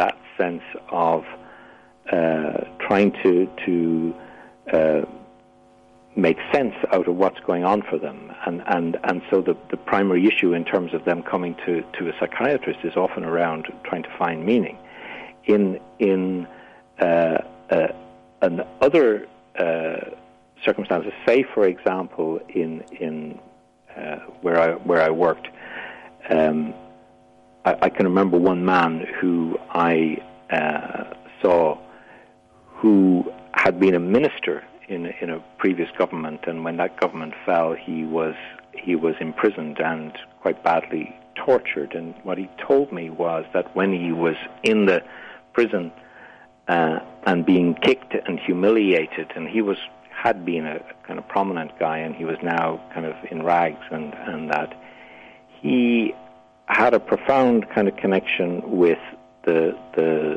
sense of uh, trying to to uh, make sense out of what's going on for them. And, and, and so the, the primary issue in terms of them coming to, to a psychiatrist is often around trying to find meaning. In in uh, uh, an other uh, circumstances, say for example in in uh, where I where I worked, um, I, I can remember one man who I uh, saw who had been a minister in in a previous government, and when that government fell, he was he was imprisoned and quite badly tortured. And what he told me was that when he was in the prison uh, and being kicked and humiliated, and he was had been a kind of prominent guy, and he was now kind of in rags, and, and that he had a profound kind of connection with the the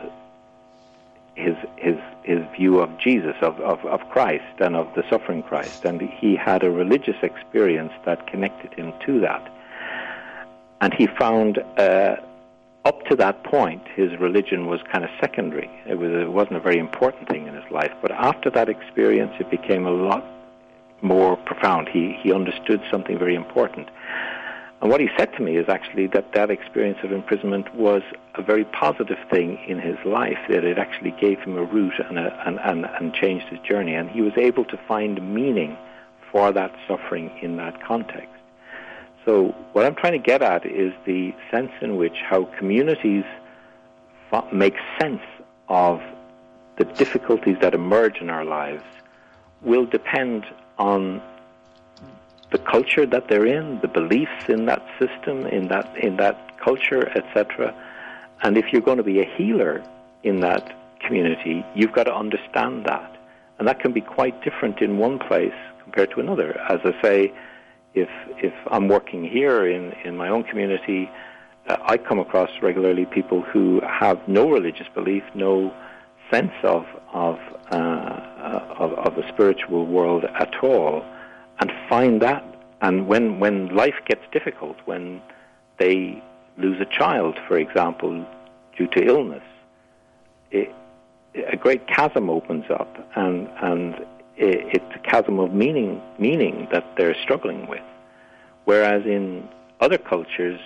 his his his view of Jesus, of, of, of Christ, and of the suffering Christ, and he had a religious experience that connected him to that. And he found uh, up to that point, his religion was kind of secondary. It was it wasn't a very important thing in his life. But after that experience, it became a lot more profound. He he understood something very important. And what he said to me is actually that that experience of imprisonment was a very positive thing in his life, that it actually gave him a route and, a, and, and, and changed his journey. And he was able to find meaning for that suffering in that context. So what I'm trying to get at is the sense in which how communities f- make sense of the difficulties that emerge in our lives will depend on the culture that they're in, the beliefs in that system, in that in that culture, et cetera. And if you're going to be a healer in that community, you've got to understand that. And that can be quite different in one place compared to another. As I say, if if I'm working here in, in my own community, uh, I come across regularly people who have no religious belief, no sense of of, uh, of of the spiritual world at all, and find that. And when, when life gets difficult, when they lose a child, for example, due to illness, it, a great chasm opens up, and and it, it's a chasm of meaning meaning that they're struggling with. Whereas in other cultures,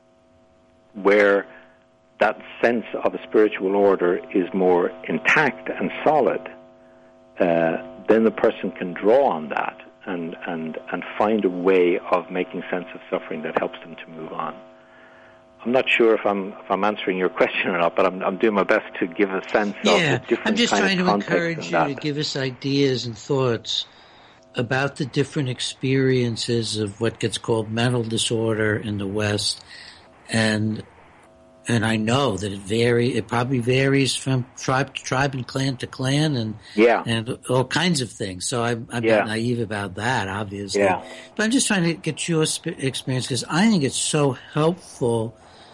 where that sense of a spiritual order is more intact and solid, uh, then the person can draw on that and, and, and find a way of making sense of suffering that helps them to move on. I'm not sure if I'm if I'm answering your question or not, but I'm I'm doing my best to give a sense yeah, of the different I'm just kind trying of to context encourage you that. to give us ideas and thoughts about the different experiences of what gets called mental disorder in the West, and and I know that it vary. It probably varies from tribe to tribe and clan to clan, and yeah. and all kinds of things. So I'm, I'm yeah. not naive about that, obviously. Yeah. But I'm just trying to get your sp- experience, because I think it's so helpful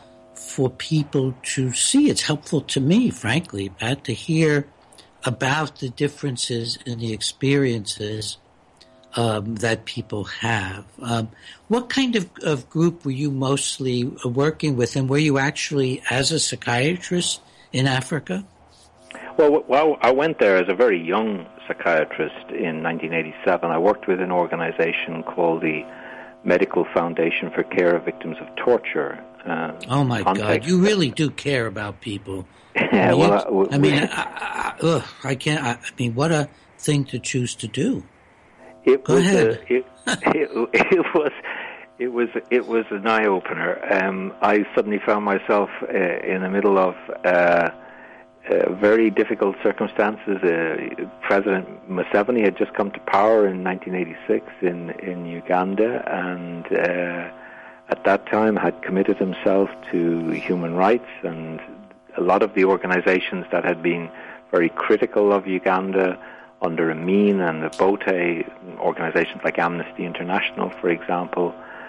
for people to see. It's helpful to me, frankly, Pat, to hear about the differences in the experiences um, that people have. Um, what kind of, of group were you mostly working with, and were you actually as a psychiatrist in Africa? Well, well, I went there as a very young psychiatrist in nineteen eighty-seven. I worked with an organization called the Medical Foundation for Care of Victims of Torture. Uh, oh my God! You really do care about people. Yeah, I mean, well, you, I, I mean, I, I, ugh, I can't. I, I mean, what a thing to choose to do. It Go was ahead. A, it, it, it was it was it was an eye opener. Um, I suddenly found myself uh, in the middle of uh, uh, very difficult circumstances. Uh, President Museveni had just come to power in nineteen eighty-six in in Uganda, and uh, at that time had committed himself to human rights, and a lot of the organizations that had been very critical of Uganda under Amin and the Bote, organizations like Amnesty International, for example,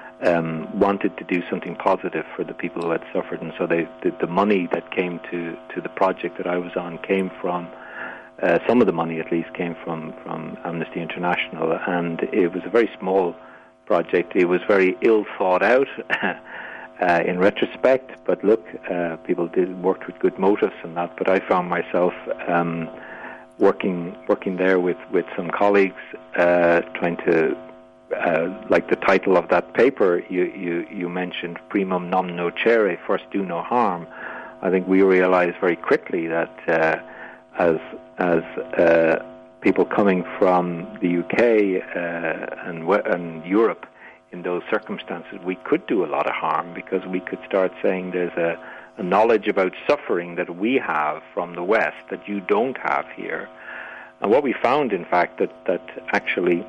um, wanted to do something positive for the people who had suffered. And so they, the, the money that came to, to the project that I was on came from, uh, some of the money at least came from, from Amnesty International. And it was a very small project. It was very ill thought out. uh, in retrospect. But look, uh, people did worked with good motives and that. But I found myself um, working working there with, with some colleagues, uh, trying to, uh, like the title of that paper you, you, you mentioned, primum non nocere, first do no harm. I think we realized very quickly that uh, as as uh, people coming from the U K uh, and, and Europe in those circumstances, we could do a lot of harm, because we could start saying there's a, a knowledge about suffering that we have from the West that you don't have here. And what we found, in fact, that, that actually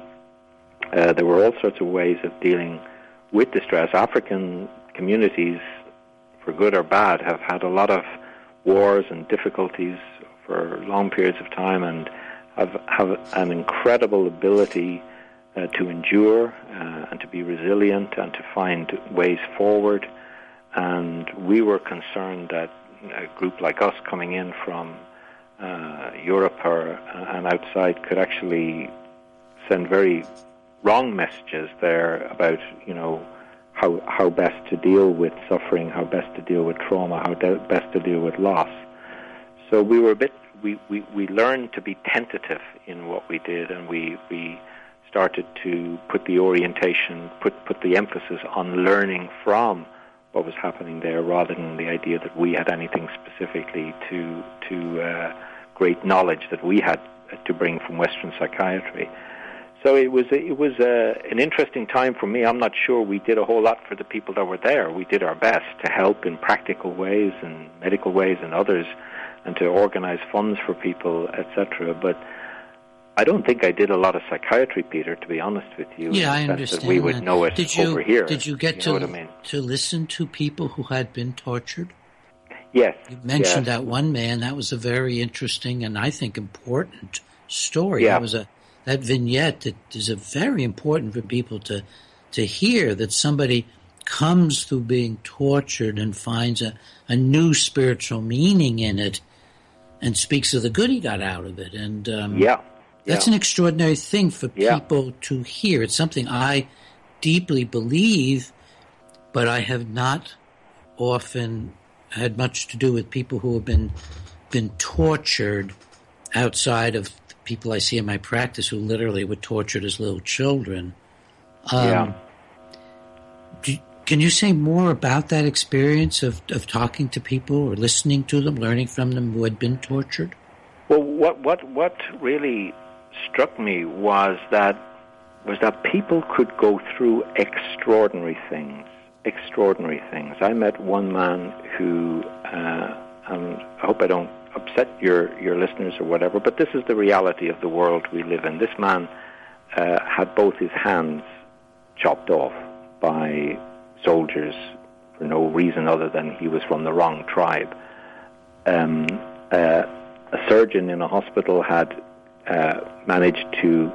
uh, there were all sorts of ways of dealing with distress. African communities, for good or bad, have had a lot of wars and difficulties for long periods of time, and have, have an incredible ability uh, to endure uh, and to be resilient and to find ways forward. And we were concerned that a group like us coming in from uh, Europe or uh, and outside could actually send very wrong messages there about, you know, how how best to deal with suffering, how best to deal with trauma, how de- best to deal with loss. So we were a bit, we, we, we learned to be tentative in what we did, and we, we started to put the orientation, put, put the emphasis on learning from what was happening there, rather than the idea that we had anything specifically to, to uh, great knowledge that we had to bring from Western psychiatry. So it was it was uh, an interesting time for me. I'm not sure we did a whole lot for the people that were there. We did our best to help in practical ways and medical ways and others, and to organize funds for people, et cetera. But I don't think I did a lot of psychiatry, Peter, to be honest with you. Yeah, I in the sense understand that we would that. know it did you, over here. Did you get you to, know what I mean? to listen to people who had been tortured? Yes. You mentioned yes. that one man. That was a very interesting and I think important story. Yeah. That was a that vignette that is a very important for people to to hear, that somebody comes through being tortured and finds a, a new spiritual meaning in it and speaks of the good he got out of it. And um, yeah. that's yeah. an extraordinary thing for yeah. people to hear. It's something I deeply believe, but I have not often had much to do with people who have been been tortured outside of the people I see in my practice, who literally were tortured as little children. Um, yeah. do, can you say more about that experience of, of talking to people or listening to them, learning from them who had been tortured? Well, what what what really struck me was that was that people could go through extraordinary things, extraordinary things. I met one man who, uh, and I hope I don't upset your, your listeners or whatever, but this is the reality of the world we live in. This man uh, had both his hands chopped off by soldiers for no reason other than he was from the wrong tribe. Um, uh, a surgeon in a hospital had uh, managed to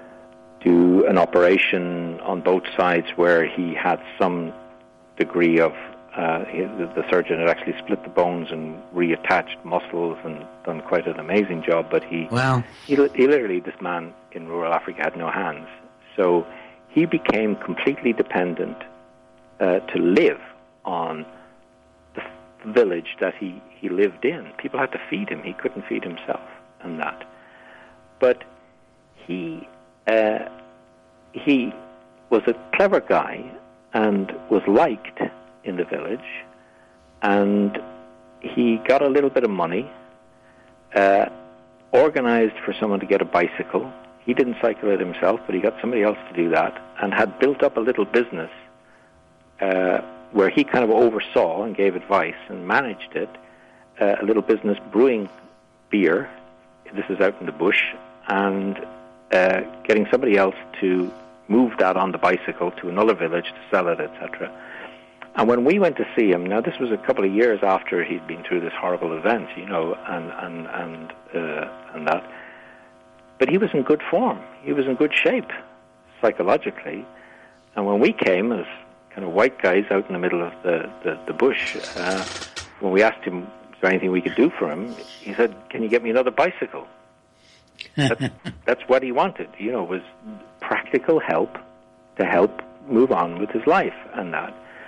do an operation on both sides where he had some degree of Uh, the, the surgeon had actually split the bones and reattached muscles and done quite an amazing job. But he, wow. he, he literally, this man in rural Africa had no hands. So he became completely dependent uh, to live on the village that he, he lived in. People had to feed him. He couldn't feed himself and that. But he, uh, he was a clever guy and was liked in the village, and he got a little bit of money, uh, organized for someone to get a bicycle. He didn't cycle it himself, but he got somebody else to do that, and had built up a little business uh, where he kind of oversaw and gave advice and managed it, uh, a little business brewing beer. This is out in the bush, and uh, getting somebody else to move that on the bicycle to another village to sell it, et cetera. And when we went to see him, now this was a couple of years after he'd been through this horrible event, you know, and and and uh, and that. But he was in good form. He was in good shape psychologically. And when we came as kind of white guys out in the middle of the the, the bush, uh, when we asked him, "Is there anything we could do for him?" he said, "Can you get me another bicycle?" That's, that's what he wanted. You know, was practical help to help move on with his life and that.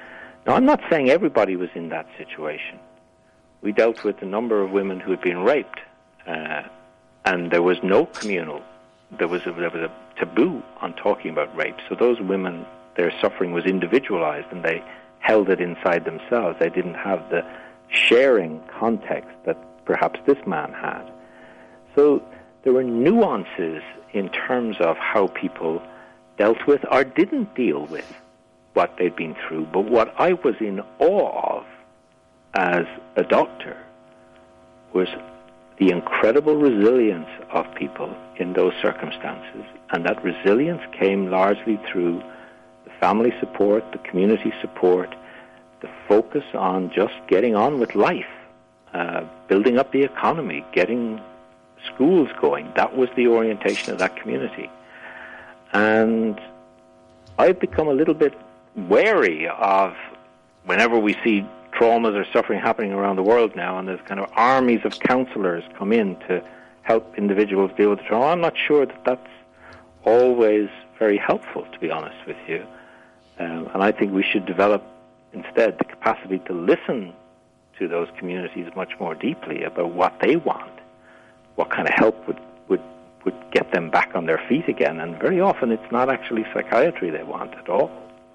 Now, I'm not saying everybody was in that situation. We dealt with a number of women who had been raped, uh, and there was no communal. There was, a, there was a taboo on talking about rape. So those women, their suffering was individualized, and they held it inside themselves. They didn't have the sharing context that perhaps this man had. So there were nuances in terms of how people dealt with or didn't deal with what they'd been through. But what I was in awe of as a doctor was the incredible resilience of people in those circumstances. And that resilience came largely through the family support, the community support, the focus on just getting on with life, uh, building up the economy, getting schools going. That was the orientation of that community. And I've become a little bit wary of whenever we see traumas or suffering happening around the world now, and there's kind of armies of counselors come in to help individuals deal with the trauma. I'm not sure that that's always very helpful, to be honest with you. Um, and I think we should develop instead the capacity to listen to those communities much more deeply about what they want, what kind of help would, would, would get them back on their feet again. And very often it's not actually psychiatry they want at all.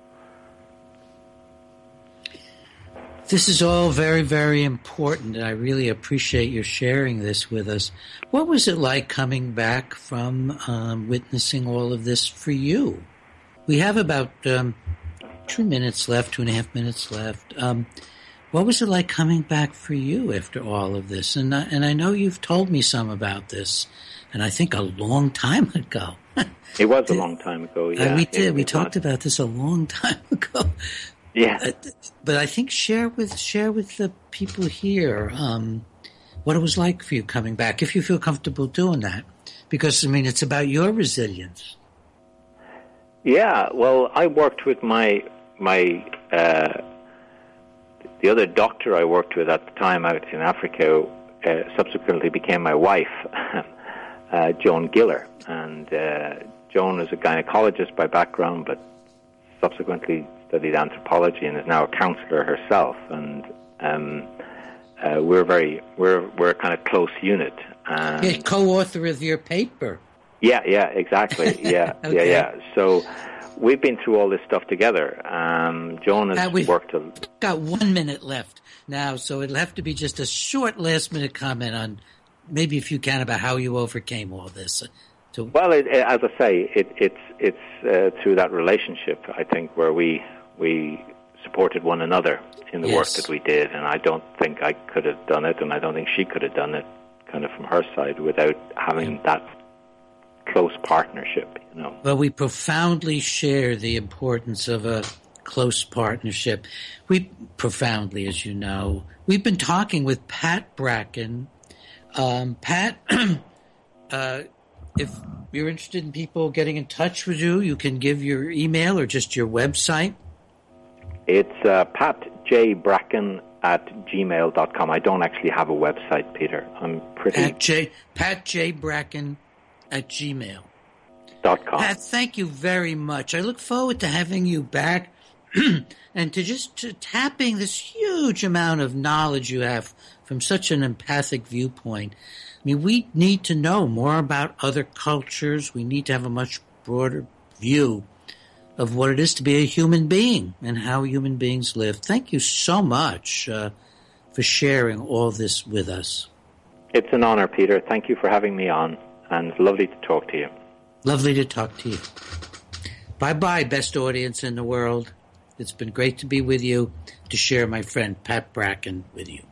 This is all very, very important, and I really appreciate your sharing this with us. What was it like coming back from um, witnessing all of this for you? We have about um, two minutes left, two and a half minutes left. Um, what was it like coming back for you after all of this? And, uh, and I know you've told me some about this, and I think a long time ago. It was a long time ago, yeah. Uh, we did. It, we it talked was. about this a long time ago. Yeah, uh, but I think share with share with the people here um, what it was like for you coming back, if you feel comfortable doing that, because I mean it's about your resilience. Yeah, well, I worked with my my uh, the other doctor I worked with at the time out in Africa. Uh, subsequently became my wife, uh, Joan Giller, and uh, Joan is a gynecologist by background, but subsequently studied anthropology and is now a counselor herself, and um, uh, we're very we're we're a kind of close unit. And yeah, co-author of your paper. Yeah, yeah, exactly. Yeah, okay. yeah, yeah. So we've been through all this stuff together. Um, Joan has uh, we've worked. A, got one minute left now, so it'll have to be just a short last-minute comment on maybe if you can about how you overcame all this. To well, it, it, as I say, it, it's it's uh, through that relationship, I think, where we. We supported one another in the yes. work that we did, and I don't think I could have done it, and I don't think she could have done it kind of from her side without having yeah. that close partnership, you know. Well, we profoundly share the importance of a close partnership. We profoundly, as you know. We've been talking with Pat Bracken. Um, Pat, uh, if you're interested in people getting in touch with you, you can give your email or just your website. It's uh, Pat J. Bracken at gmail dot com. I don't actually have a website, Peter. I'm pretty... Pat J. Pat J. Bracken at gmail dot com. Pat, thank you very much. I look forward to having you back and to just to tapping this huge amount of knowledge you have from such an empathic viewpoint. I mean, we need to know more about other cultures. We need to have a much broader view of what it is to be a human being and how human beings live. Thank you so much uh, for sharing all this with us. It's an honor, Peter. Thank you for having me on, and lovely to talk to you. Lovely to talk to you. Bye-bye, best audience in the world. It's been great to be with you, to share my friend Pat Bracken with you.